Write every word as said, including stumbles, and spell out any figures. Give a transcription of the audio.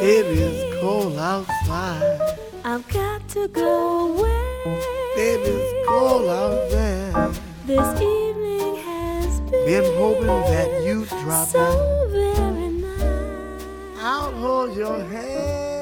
Baby, it's cold outside. I've got to go away. Baby, it's cold out there. This evening has been, Been hoping that you'd drop so in. very nice. I'll hold your hand.